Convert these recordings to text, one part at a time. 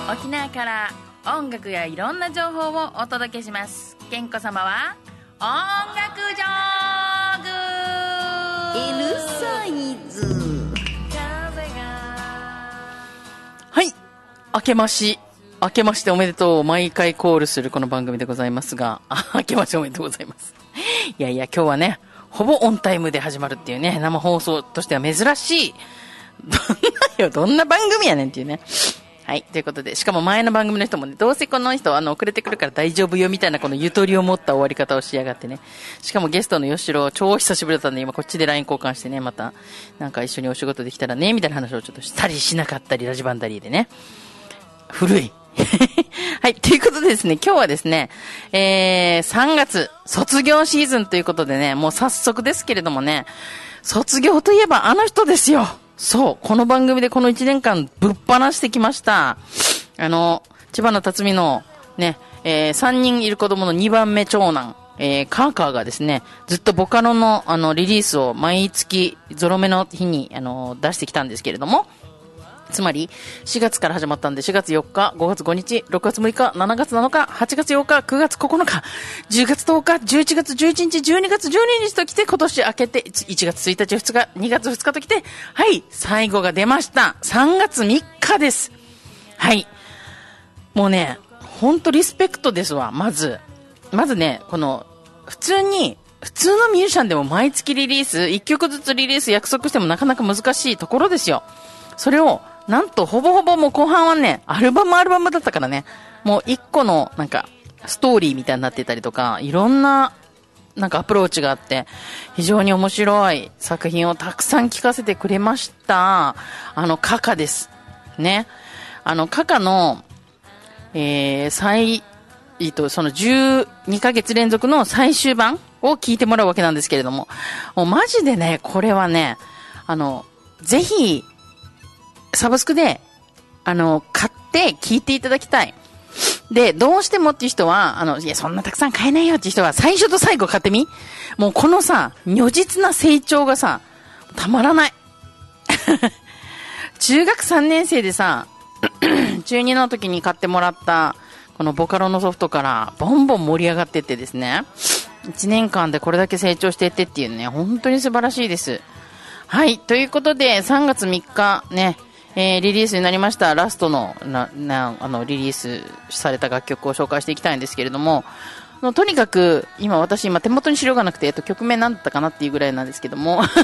沖縄から音楽やいろんな情報をお届けします。けんこ様は音楽ジョーグ L サイズ。 はい、明けましておめでとう、毎回コールするこの番組でございますが、明けましておめでとうございます。いやいや、今日はね、ほぼオンタイムで始まるっていうね、生放送としては珍しい、どんな番組やねんっていうね。はい。ということで、しかも前の番組の人もね、どうせこの人遅れてくるから大丈夫よみたいなこのゆとりを持った終わり方をしやがってね。しかもゲストの吉郎、超久しぶりだったんで、今こっちで LINE 交換してね、また、なんか一緒にお仕事できたらね、みたいな話をちょっとしたりしなかったり、ラジバンダリーでね。古い。はい。ということでですね、今日はですね、3月、卒業シーズンということでね、もう早速ですけれどもね、卒業といえばあの人ですよ。そう、この番組でこの1年間ぶっ放してきました。千葉の辰巳のね、3人いる子供の2番目長男、カーカーがですね、ずっとボカロのリリースを毎月ゾロ目の日に出してきたんですけれども、つまり、4月から始まったんで、4月4日、5月5日、6月6日、7月7日、8月8日、9月9日、10月10日、11月11日、12月12日と来て、今年明けて、1月1日、2日、2月2日と来て、はい、最後が出ました。3月3日です。はい。もうね、ほんとリスペクトですわ、まずね、この、普通のミュージシャンでも毎月リリース、1曲ずつリリース約束してもなかなか難しいところですよ。それを、なんとほぼほぼもう後半はね、アルバムだったからね、もう一個のなんかストーリーみたいになってたりとか、いろんななんかアプローチがあって、非常に面白い作品をたくさん聴かせてくれました。カカです。ね。カカの、その12ヶ月連続の最終版を聴いてもらうわけなんですけれども、もうマジでね、これはね、ぜひ、サブスクで、買って聞いていただきたい。で、どうしてもっていう人は、いや、そんなたくさん買えないよっていう人は、最初と最後買ってみ。もうこのさ、如実な成長がさ、たまらない。中学3年生でさ、中2の時に買ってもらった、このボカロのソフトから、ボンボン盛り上がってってですね、1年間でこれだけ成長していってっていうね、本当に素晴らしいです。はい、ということで、3月3日ね、リリースになりましたラストのリリースされた楽曲を紹介していきたいんですけれども、とにかく私手元に資料がなくて、曲名なんだったかなっていうぐらいなんですけどもち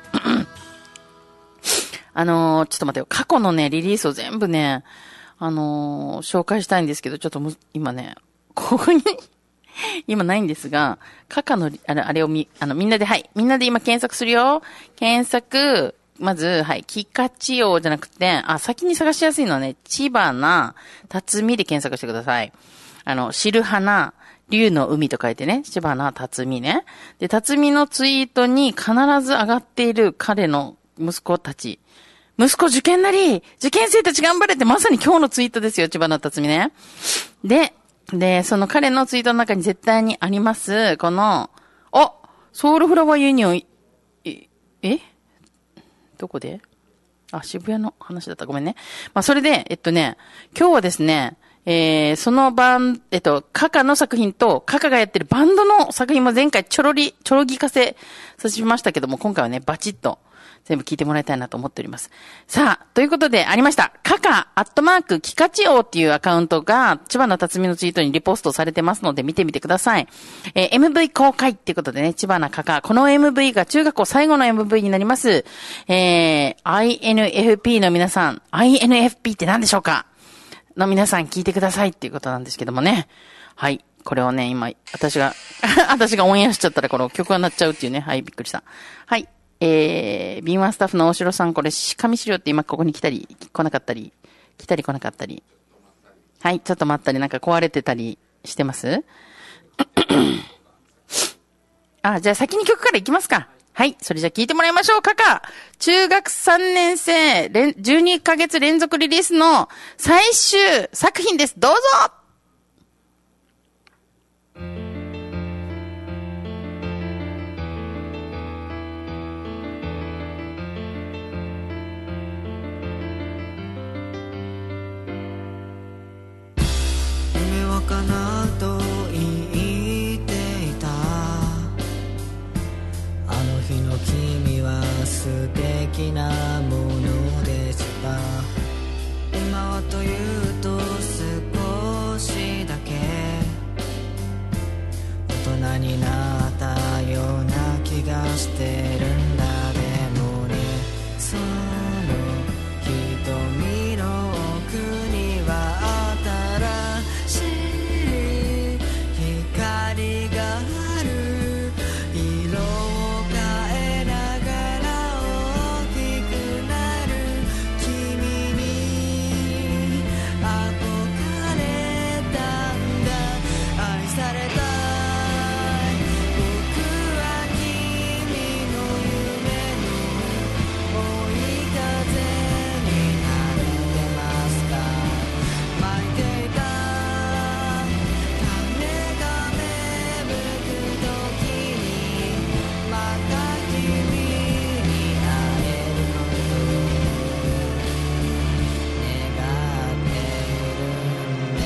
ょっと待ってよ、過去のねリリースを全部ね紹介したいんですけど、ちょっと今ねここに今ないんですが、カカのあれをみんなで今検索するよ。検索、まず、はい、キカチオじゃなくて、先に探しやすいのはね、千葉な、辰巳で検索してください。知る花、竜の海と書いてね、千葉な、辰巳ね。で、辰巳のツイートに必ず上がっている彼の息子たち。息子受験なり、受験生たち頑張れってまさに今日のツイートですよ、千葉な、辰巳ね。で、その彼のツイートの中に絶対にあります、この、ソウルフラワーユニオン、どこで？渋谷の話だった。ごめんね。それで、今日はですね、そのカカの作品と、カカがやってるバンドの作品も前回ちょろぎかせさせましたけども、今回はね、バチッと全部聞いてもらいたいなと思っております。さあ、ということでありました。カカ@キカチオっていうアカウントが、千葉の辰巳のツイートにリポストされてますので見てみてください。MV 公開っていうことでね、千葉のカカ。この MV が中学校最後の MV になります。INFP の皆さん、INFP って何でしょうかの皆さん聞いてくださいっていうことなんですけどもね。はい。これをね、今、私がオンエアしちゃったらこの曲が鳴っちゃうっていうね。はい、びっくりした。はい。B1 スタッフの大城さん、これ、紙資料って今ここに来たり、来なかったり。はい、ちょっと待ったり、なんか壊れてたりしてますじゃあ先に曲からいきますか。はい、それじゃあ聞いてもらいましょう。カカ、中学3年生、12ヶ月連続リリースの最終作品です。どうぞ。 かなと言っていた。あの日の君は素敵なものでした。今はというと少しだけ大人になったような気がしてるんだ。でもね、その瞳の奥には新しい光がある。色を変えながら大きくなる君に憧れたんだ。愛されたい。僕は君の夢の追い風になってますか。巻いていた種が芽吹く時にまた君に会えることを願っているんです。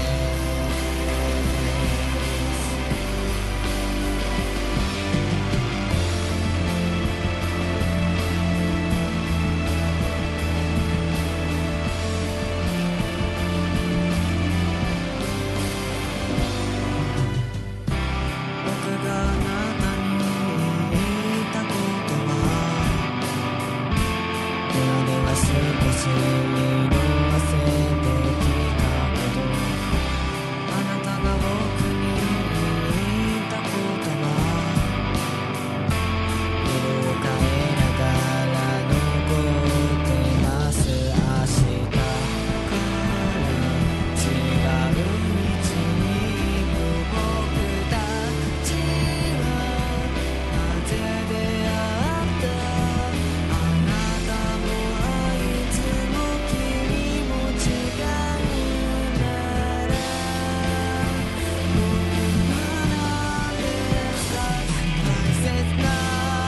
僕があなたに言ったことは今では少し色あせてきたけど、あなたが僕に言ったことは色を変えながら残ってます。明日から違う道に行く僕たちはなぜ出会った。あなたもいつも君も違うなら僕は何ですか。大切な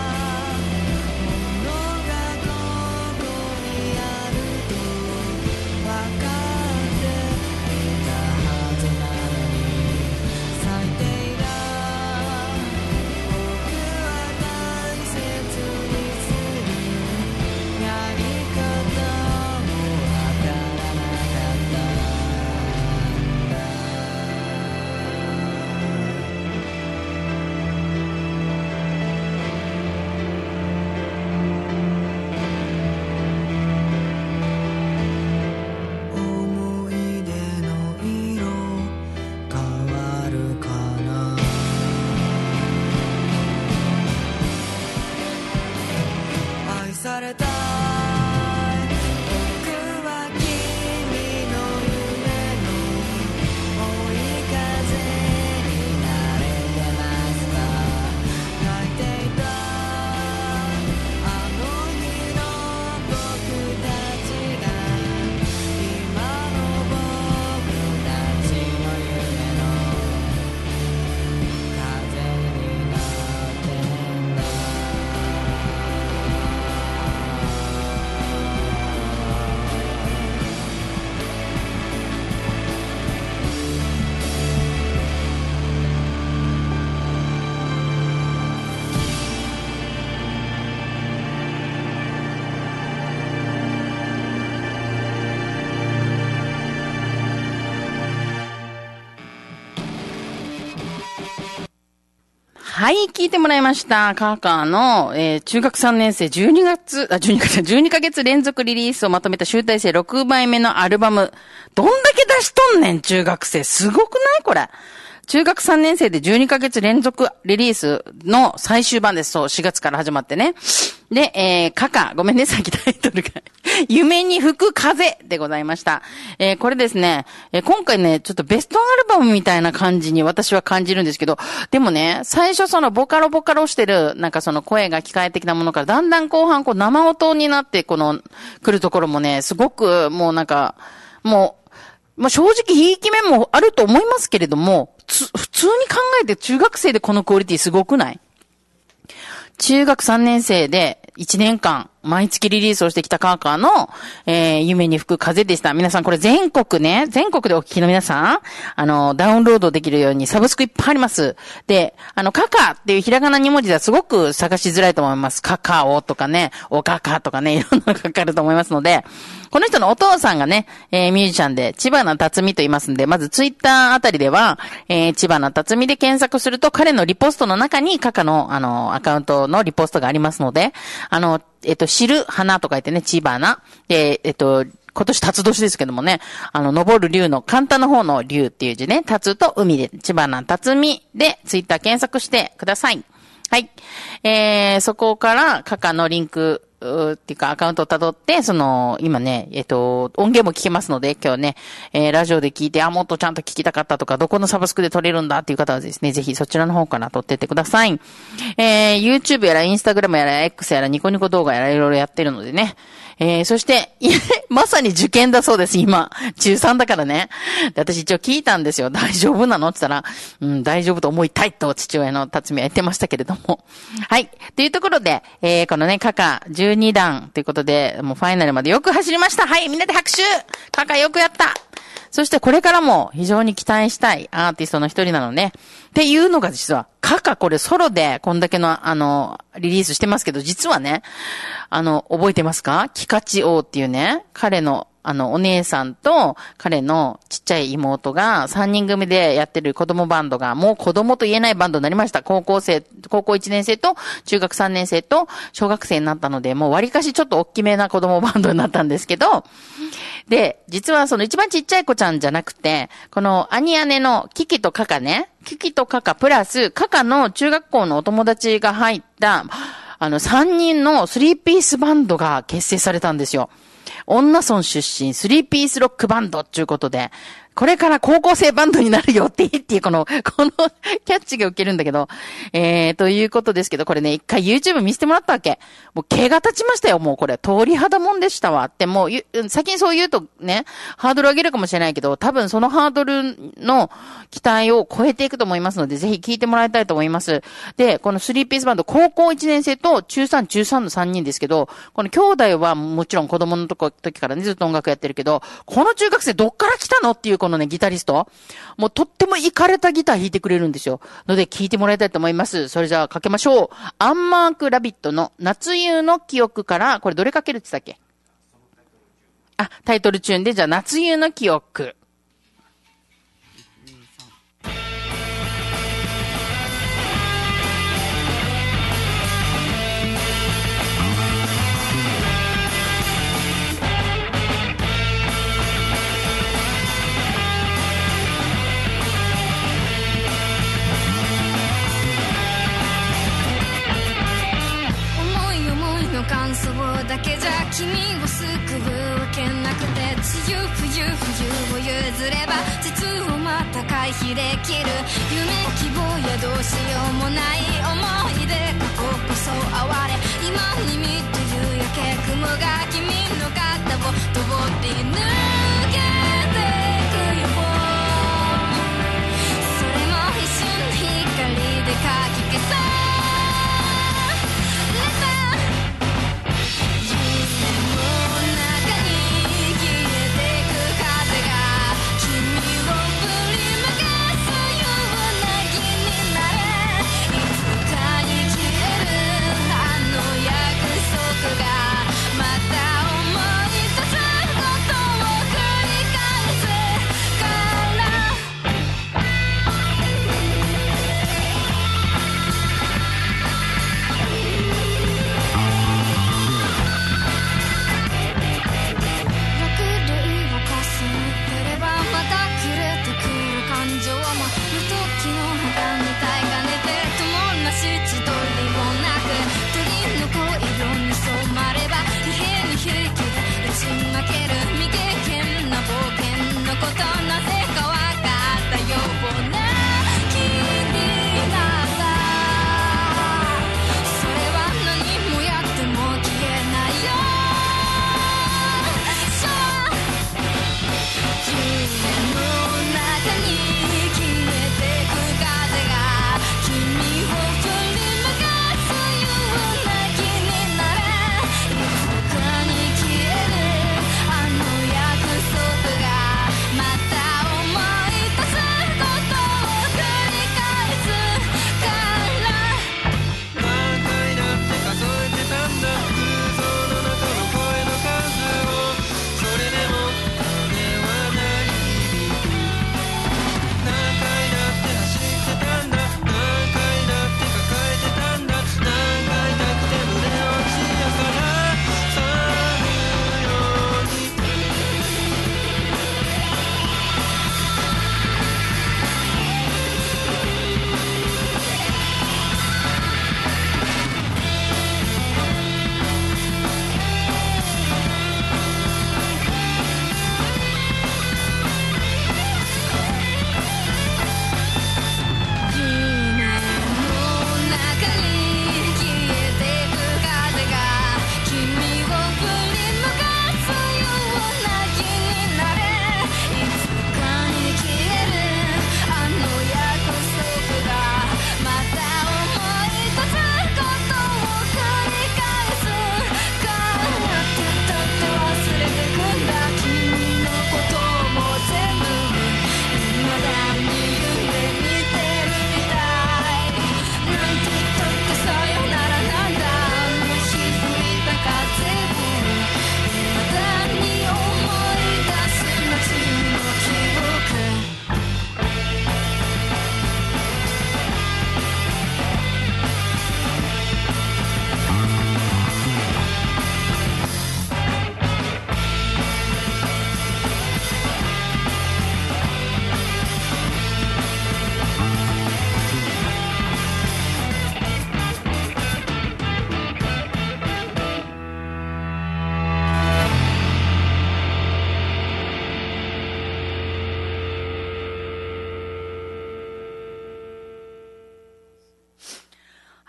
ものがここにあると分かっていたはずなのに最低だ。僕は大切にするやり方もわからなかったんだ。思い出の色変わるかな。愛されたい。僕は君の夢の追い風になれてますか。泣いていたあの日の僕たちが今の僕たちの夢の風になってんだ。 はい、聞いてもらいました。カーカーの、中学3年生12ヶ月連続リリースをまとめた集大成6枚目のアルバム。どんだけ出しとんねん、中学生。すごくないこれ。中学3年生で12ヶ月連続リリースの最終版です。そう、4月から始まってね。で、ごめんね、さっきタイトルが。夢に吹く風でございました。これですね、今回ね、ちょっとベストアルバムみたいな感じに私は感じるんですけど、でもね、最初そのボカロしてる、なんかその声が機械的なものから、だんだん後半こう生音になって、来るところもね、すごくもうなんか、もう正直いい気面もあると思いますけれども、普通に考えて中学生でこのクオリティすごくない？中学3年生で1年間毎月リリースをしてきたカーカーの、夢に吹く風でした。皆さんこれ全国でお聞きの皆さん、ダウンロードできるようにサブスクいっぱいあります。で、カカっていうひらがな2文字ではすごく探しづらいと思います。カカオとかね、おカカとかね、いろんなのかかると思いますので、この人のお父さんがね、ミュージシャンで、千葉な辰巳と言いますんで、まずツイッターあたりでは、千葉な辰巳で検索すると、彼のリポストの中に、カカの、アカウントのリポストがありますので、知る花とか言ってね、千葉な。で、今年辰年ですけどもね、登る竜の簡単な方の竜っていう字ね、辰と海で、千葉な辰巳でツイッター検索してください。はい。そこから、カカのリンク、っていうかアカウントを辿って、今ね、音源も聞けますので、今日ね、ラジオで聞いて、もっとちゃんと聞きたかったとか、どこのサブスクで撮れるんだっていう方はですね、ぜひそちらの方から撮ってってください。YouTube やら Instagram やら X やらニコニコ動画やらいろいろやってるのでね。そして、まさに受験だそうです、今。中3だからね。で、私一応聞いたんですよ。大丈夫なのって言ったら、大丈夫と思いたいと父親の辰巳は言ってましたけれども。はい。というところで、このね、カカ12段ということで、もうファイナルまでよく走りました。はい、みんなで拍手！カカよくやった！そしてこれからも非常に期待したいアーティストの一人なのね。っていうのが実は、カカこれソロでこんだけのリリースしてますけど、実はね、覚えてますか？キカチ王っていうね、彼のお姉さんと彼のちっちゃい妹が3人組でやってる子供バンドがもう子供と言えないバンドになりました。高校1年生と中学3年生と小学生になったので、もう割かしちょっと大きめな子供バンドになったんですけど、で、実はその一番ちっちゃい子ちゃんじゃなくて、この兄姉のキキとカカね、キキとカカプラスカカの中学校のお友達が入った3人の3ピースバンドが結成されたんですよ。女村出身3ピースロックバンドっていうことで、これから高校生バンドになるよって言って、このキャッチが受けるんだけど、ということですけど、これね、一回 YouTube 見せてもらったわけ。もう毛が立ちましたよ、もうこれ。通り肌もんでしたわ。ってもう、先にそう言うとね、ハードル上げるかもしれないけど、多分そのハードルの期待を超えていくと思いますので、ぜひ聞いてもらいたいと思います。で、この3ピースバンド、高校1年生と中3の3人ですけど、この兄弟はもちろん子供の時からね、ずっと音楽やってるけど、この中学生どっから来たのっていうこのね、ギタリスト。もうとってもイカれたギター弾いてくれるんですよ。ので聞いてもらいたいと思います。それじゃあかけましょう。アンマークラビットの夏夕の記憶から、これどれかけるって言ったっけ？タイトルチューンで、じゃあ夏夕の記憶。 感想だけじゃ君を救うわけなくて、梅雨冬を譲れば実をまた回避できる、夢希望やどうしようもない思い出、過去こそ哀れ、今に見て夕焼け雲が君の肩を通って抜けてくよ、それも一瞬光でかき消さまた思い出すことを繰り返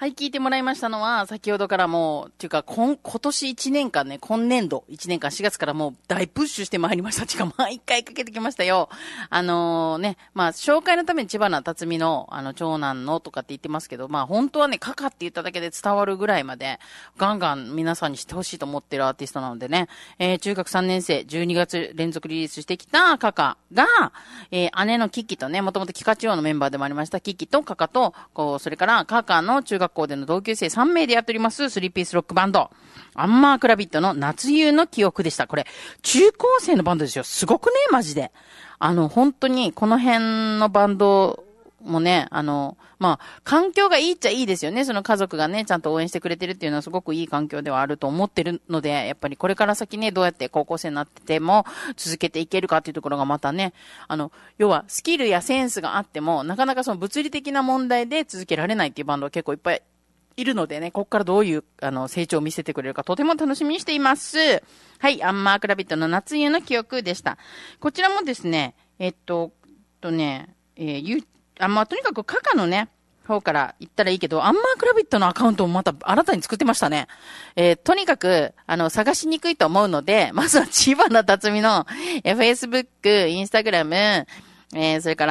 はい、聞いてもらいましたのは、先ほどからもう、っていうか、今年1年間ね、今年度1年間4月からもう大プッシュしてまいりました。っていうか、毎回かけてきましたよ。紹介のために千葉な辰巳の、長男のとかって言ってますけど、本当はね、カカって言っただけで伝わるぐらいまで、ガンガン皆さんにしてほしいと思ってるアーティストなのでね、中学3年生、12月連続リリースしてきたカカが、姉のキキとね、もともとキカチオのメンバーでもありました、キキとカカと、それからカカの中学校での同級生3名でやっております、3ピースロックバンド、アンマークラビットの夏夕の記憶でした。これ、中高生のバンドですよ。すごくね、マジで。本当に、この辺のバンドもね、環境がいいっちゃいいですよね。その家族がね、ちゃんと応援してくれてるっていうのはすごくいい環境ではあると思ってるので、やっぱりこれから先ね、どうやって高校生になってても続けていけるかっていうところがまたね、要はスキルやセンスがあっても、なかなかその物理的な問題で続けられないっていうバンドは結構いっぱいいるのでね、ここからどういう、成長を見せてくれるかとても楽しみにしています。はい、アンマークラビットの夏夕の記憶でした。こちらもですね、とにかくカカのね、方から言ったらいいけど、アンマークラビットのアカウントもまた新たに作ってましたね。とにかく、探しにくいと思うので、まずは千葉な辰巳の、Facebook、Instagram、それから、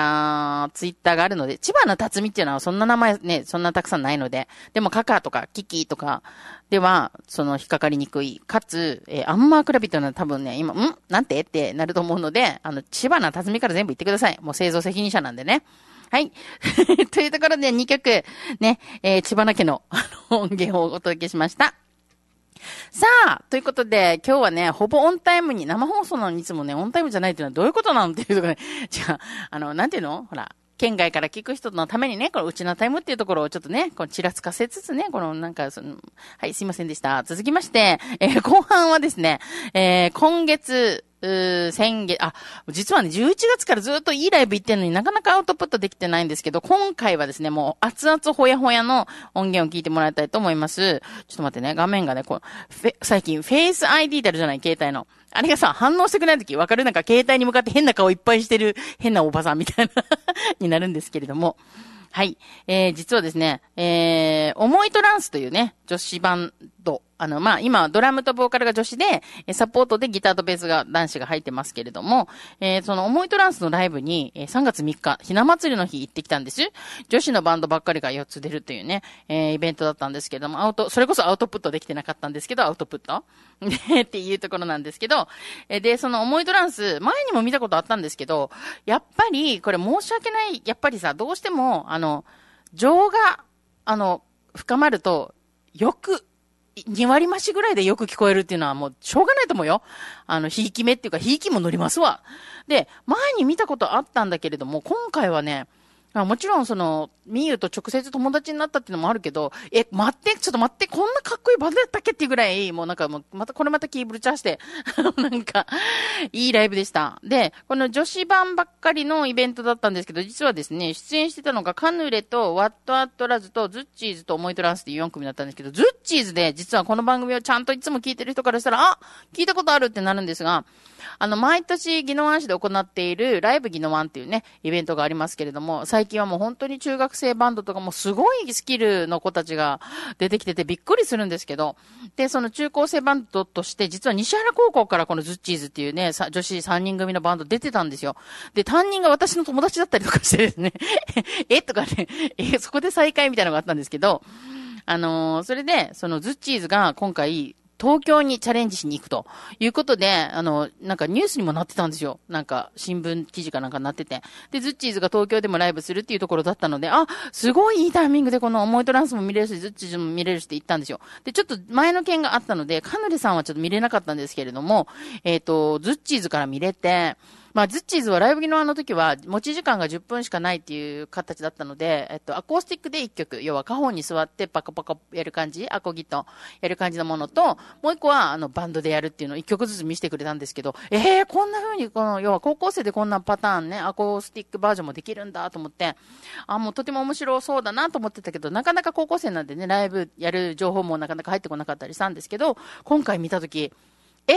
ツイッターがあるので、千葉の辰巳っていうのはそんな名前ね、そんなたくさんないので、でもカカとかキキとかでは、引っかかりにくい。かつ、アンマークラビットの多分ね、今、なんてってなると思うので、千葉の辰巳から全部言ってください。もう製造責任者なんでね。はい。というところで2曲、ね、千葉な家の音源をお届けしました。さあ、ということで、今日はね、ほぼオンタイムに、生放送なのにいつもね、オンタイムじゃないっていうのはどういうことなのっていうところで、じゃあ、なんていうのほら、県外から聞く人のためにね、このうちのタイムっていうところをちょっとね、このちらつかせつつね、はい、すいませんでした。続きまして、後半はですね、今月、先月、実はね、11月からずっといいライブ行ってるのになかなかアウトプットできてないんですけど、今回はですね、もう熱々ほやほやの音源を聞いてもらいたいと思います。ちょっと待ってね、画面がね、最近、フェイス ID ってあるじゃない、携帯の。あれがさ、反応してくれないとき、わかる？なんか携帯に向かって変な顔いっぱいしてる変なおばさんみたいなになるんですけれども。はい。実はですね、思いトランスというね、女子バンド。今、ドラムとボーカルが女子で、サポートでギターとベースが男子が入ってますけれども、その思いトランスのライブに、3月3日、ひな祭りの日行ってきたんです。女子のバンドばっかりが4つ出るというね、イベントだったんですけども、それこそアウトプットできてなかったんですけど、アウトプットっていうところなんですけど、で、その思いトランス、前にも見たことあったんですけど、やっぱり、これ申し訳ない、やっぱりさ、どうしても、情が、深まると、2割増しぐらいでよく聞こえるっていうのはもうしょうがないと思うよ。ひいき目っていうか、ひいきも乗りますわ。で、前に見たことあったんだけれども、今回はね、もちろんみゆと直接友達になったっていうのもあるけど、ちょっと待って、こんなかっこいいバンドやったっけっていうぐらい、もうこれまたキーブルチャーして、いいライブでした。で、この女子版ばっかりのイベントだったんですけど、実はですね、出演してたのがカヌレとワットアットラズとズッチーズと思いトランスっていう4組だったんですけど、ズッチーズで実はこの番組をちゃんといつも聞いてる人からしたら、聞いたことあるってなるんですが、毎年宜野湾市で行っているライブ宜野湾っていうね、イベントがありますけれども、最近はもう本当に中学生バンドとかもすごいスキルの子たちが出てきててびっくりするんですけど、で、その中高生バンドとして、実は西原高校からこのズッチーズっていうね、女子3人組のバンド出てたんですよ。で、担任が私の友達だったりとかしてですね、とかね、そこで再会みたいなのがあったんですけど、それで、そのズッチーズが今回、東京にチャレンジしに行くということで、なんかニュースにもなってたんですよ。なんか新聞記事かなんかになってて。で、ズッチーズが東京でもライブするっていうところだったので、すごいいいタイミングでこの思いトランスも見れるし、ズッチーズも見れるしって言ったんですよ。で、ちょっと前の件があったので、カヌレさんはちょっと見れなかったんですけれども、ズッチーズから見れて、ズッチーズはライブギの時は持ち時間が10分しかないっていう形だったので、アコースティックで1曲、要はカホンに座ってパカパカやる感じ、アコギとやる感じのものと、もう1個はバンドでやるっていうのを1曲ずつ見せてくれたんですけど、こんな風に要は高校生でこんなパターンね、アコースティックバージョンもできるんだと思って、もうとても面白そうだなと思ってたけど、なかなか高校生なんでね、ライブやる情報もなかなか入ってこなかったりしたんですけど、今回見た時、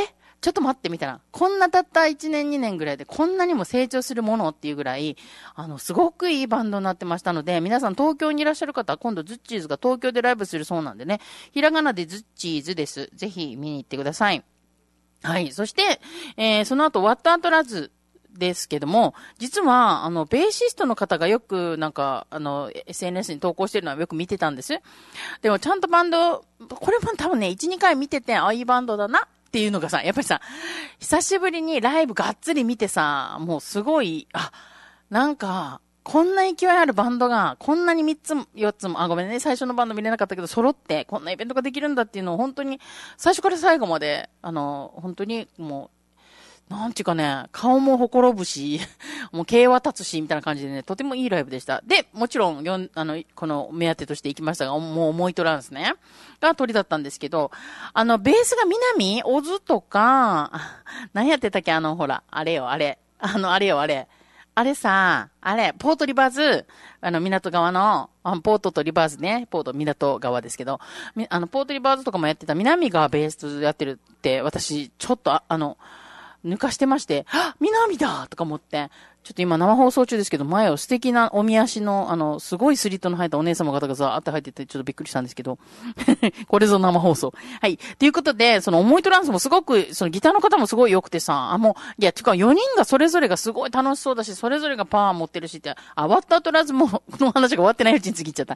ちょっと待ってみたら、こんなたった1年2年ぐらいでこんなにも成長するものっていうぐらい、すごくいいバンドになってましたので、皆さん東京にいらっしゃる方は今度ズッチーズが東京でライブするそうなんでね、ひらがなでズッチーズです。ぜひ見に行ってください。はい。そして、その後、ワットアトラズですけども、実は、ベーシストの方がよく、SNS に投稿してるのはよく見てたんです。でも、ちゃんとバンド、これも多分ね、1、2回見てて、いいバンドだなっていうのがさ、やっぱりさ、久しぶりにライブがっつり見てさ、もうすごい、こんな勢いあるバンドが、こんなに3つも4つも、ごめんね、最初のバンド見れなかったけど、揃って、こんなイベントができるんだっていうのを本当に、最初から最後まで、本当にもう、なんちゅうかね、顔もほころぶし、もう毛は立つし、みたいな感じでね、とてもいいライブでした。で、もちろん、この目当てとして行きましたが、もう思いトランスね、が鳥だったんですけど、ベースが南、オズとか、何やってたっけ、ほら、あれよ、あれ。あれさ、ポートリバーズ、港側の、ポートとリバーズね、ポート、港側ですけど、ポートリバーズとかもやってた南がベースやってるって、私、ちょっと、抜かしてまして、南だとか思って、ちょっと今生放送中ですけど、前を素敵なおみ足の、すごいスリットの入ったお姉様方がザーって入ってて、ちょっとびっくりしたんですけど、これぞ生放送。はい。ということで、その思いトランスもすごく、そのギターの方もすごい良くてさ、いや、てか4人がそれぞれがすごい楽しそうだし、それぞれがパワー持ってるしって、ワットアトラズも、この話が終わってないうちに次行っちゃった。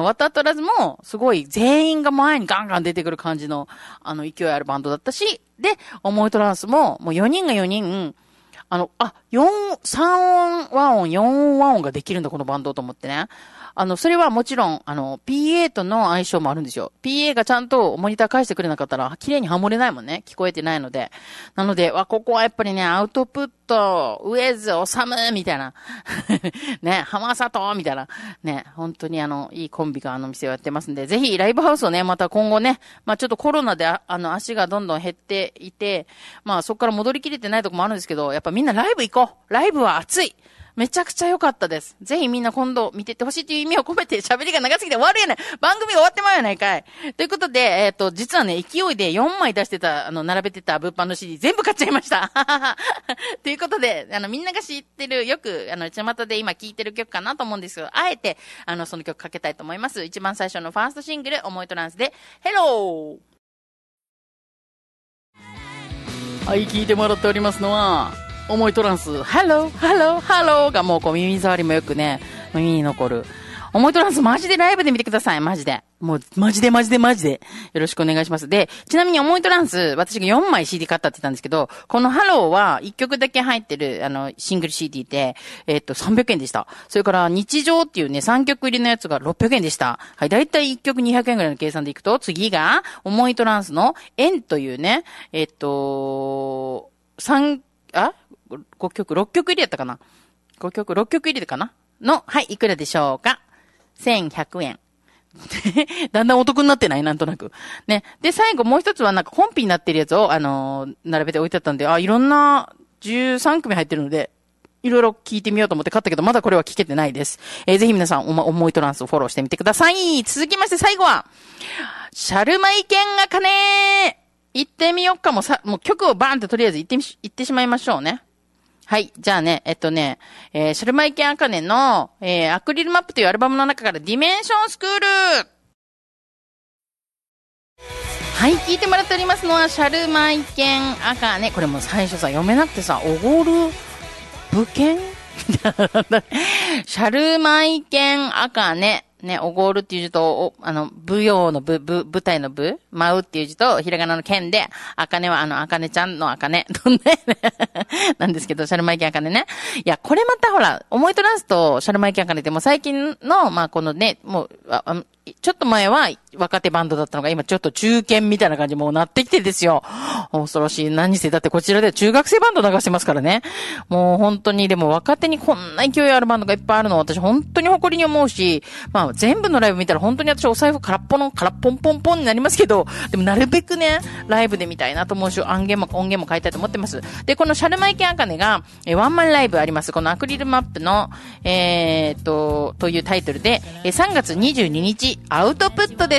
ワットアトラズも、すごい全員が前にガンガン出てくる感じの、勢いあるバンドだったし、で、思いトランスも、もう4人が4人、3音、和音、4音和音ができるんだ、このバンドと思ってね。それはもちろん、PA との相性もあるんですよ。PA がちゃんとモニター返してくれなかったら、綺麗にハモれないもんね。聞こえてないので。なので、ここはやっぱりね、アウトプット、ウェズ、オサムみたいな。ね、浜里みたいな。ね、本当にいいコンビが店をやってますんで、ぜひライブハウスをね、また今後ね、ちょっとコロナで足がどんどん減っていて、そこから戻りきれてないとこもあるんですけど、やっぱみんなライブ行こう。ライブは熱い。めちゃくちゃ良かったです。ぜひみんな今度見てってほしいという意味を込めて喋りが長すぎて終わるやない。番組が終わってまうやないかい。ということで、実はね、勢いで4枚出してた、並べてた物販の CD 全部買っちゃいました。ということで、みんなが知ってる、よく、巷で今聴いてる曲かなと思うんですけど、あえて、その曲かけたいと思います。一番最初のファーストシングル、思いトランスで、Hello! はい、聴いてもらっておりますのは、思いトランス、ハロー、ハロー、ハローがもうこう耳障りもよくね、耳に残る。思いトランスマジでライブで見てください、マジで。もう、マジで。よろしくお願いします。で、ちなみに思いトランス、私が4枚 CD 買ったって言ったんですけど、このハローは1曲だけ入ってる、シングル CD で、300円でした。それから日常っていうね、3曲入りのやつが600円でした。はい、だいたい1曲200円ぐらいの計算でいくと、次が、思いトランスの、円というね、5曲、6曲入りやったかな ?6 曲入りかなの、はい、いくらでしょうか ?1100 円。だんだんお得になってないなんとなく。ね。で、最後もう一つはコンピになってるやつを、並べて置いてあったんで、いろんな13組入ってるので、いろいろ聞いてみようと思って買ったけど、まだこれは聞けてないです。ぜひ皆さん、思いトランスをフォローしてみてください。続きまして最後は、シャルマイケンアカネ行ってみよっかもう曲をバーンってとりあえず行ってしまいましょうね。はい。じゃあね、シャルマイケンアカネの、アクリルマップというアルバムの中からディメンションスクール。はい。聞いてもらっておりますのは、シャルマイケンアカネ。これもう最初さ、読めなくてさ、おごる武剣シャルマイケンアカネ。ね、おごるっていう字と、舞踊の舞台の舞舞うっていう字と、ひらがなの剣で、あかねはあかねちゃんのあかね、なんですけど、シャルマイケンあかねね。いや、これまたほら、思いトランスとシャルマイケンあかねってもう最近の、このね、もう、ちょっと前は若手バンドだったのが今ちょっと中堅みたいな感じもうなってきてですよ。恐ろしい。何せだってこちらでは中学生バンド流してますからね。もう本当にでも若手にこんな勢いあるバンドがいっぱいあるの私本当に誇りに思うし、全部のライブ見たら本当に私お財布空っぽンポンポンになりますけど、でもなるべくね、ライブで見たいなと思うし、音源も買いたいと思ってます。で、このシャルマイケンアカネが、ワンマンライブあります。このアクリルマップの、というタイトルで、3月22日、アウトプットです。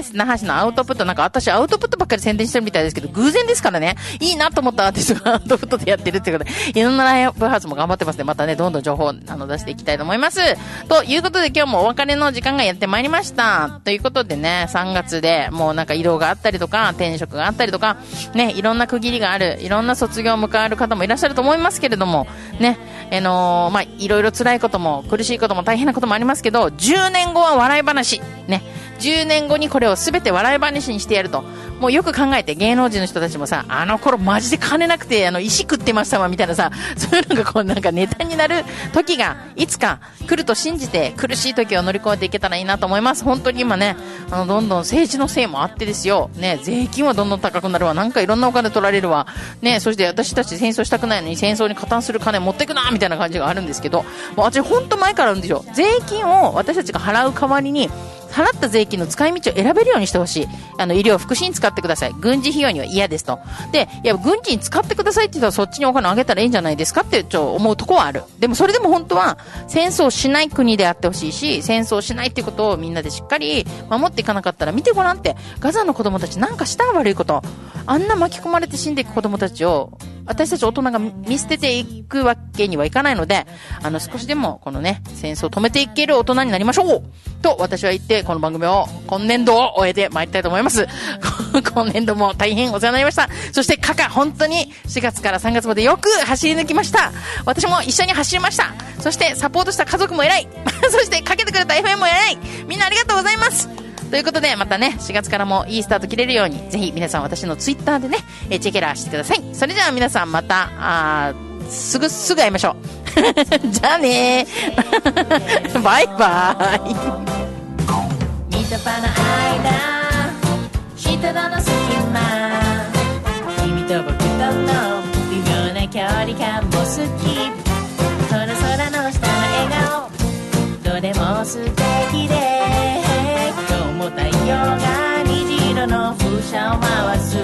です。那覇市のアウトプット、なんか私アウトプットばっかり宣伝してるみたいですけど、偶然ですからね。いいなと思ったアーティストがアウトプットでやってるっていうことで、いろんなライブハウスも頑張ってますね。またね、どんどん情報出していきたいと思います。ということで今日もお別れの時間がやってまいりました。ということでね、3月でもうなんか移動があったりとか、転職があったりとか、ね、いろんな区切りがある、いろんな卒業を迎える方もいらっしゃると思いますけれども、ね、まあ、いろいろ辛いことも苦しいことも大変なこともありますけど、10年後は笑い話、ね、10年後にこれを全て笑い話にしてやると。もうよく考えて、芸能人の人たちもさ、あの頃マジで金なくて石食ってましたわみたいなさ、そういうのがこうなんかネタになる時がいつか来ると信じて、苦しい時を乗り越えていけたらいいなと思います。本当に今ね、どんどん政治のせいもあってですよ、ね、税金はどんどん高くなるわ、なんかいろんなお金取られるわ、ね、そして私たち戦争したくないのに戦争に加担する金持ってくなみたいな感じがあるんですけど、もう私本当前からあるんですよ。税金を私たちが払う代わりに、払った税金の使い道を選べるようにしてほしい。医療、福祉に使ってください。軍事費用には嫌ですと。で、いや、軍事に使ってくださいって言ったらそっちにお金あげたらいいんじゃないですかって思うとこはある。でもそれでも本当は戦争しない国であってほしいし、戦争しないっていうことをみんなでしっかり守っていかなかったら見てごらんって。ガザの子供たちなんかした悪いこと。あんな巻き込まれて死んでいく子供たちを私たち大人が見捨てていくわけにはいかないので、少しでもこのね、戦争を止めていける大人になりましょうと私は言って、この番組を今年度を終えてまいりたいと思います。今年度も大変お世話になりました。そしてカカ、本当に4月から3月までよく走り抜きました。私も一緒に走りました。そしてサポートした家族も偉い。そしてかけてくれた FM も偉い。みんなありがとうございます。ということで、またね、4月からもいいスタート切れるように、ぜひ皆さん私のツイッターでね、チェケラーしてください。それじゃあ皆さんまた、すぐ会いましょう。じゃあねー。バイバイ。 みとぱの間、人との隙間、君と僕との微妙な距離感も好き。この空の下の笑顔、どれも素敵で、今日も太陽が虹色の風車を回す。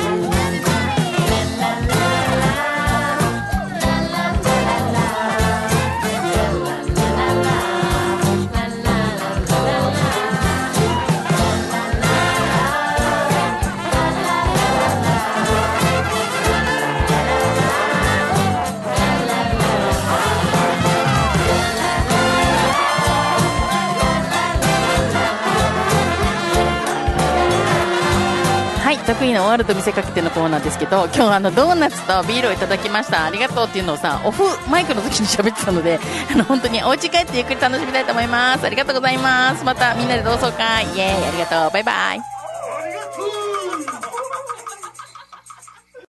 得意の終わると見せかけてのコーナーですけど、今日ドーナツとビールをいただきました。ありがとうっていうのをさ、オフマイクの時に喋ってたので、本当にお家帰ってゆっくり楽しみたいと思います。ありがとうございます。またみんなで同窓会イエーイ、ありがとう、バイバイ。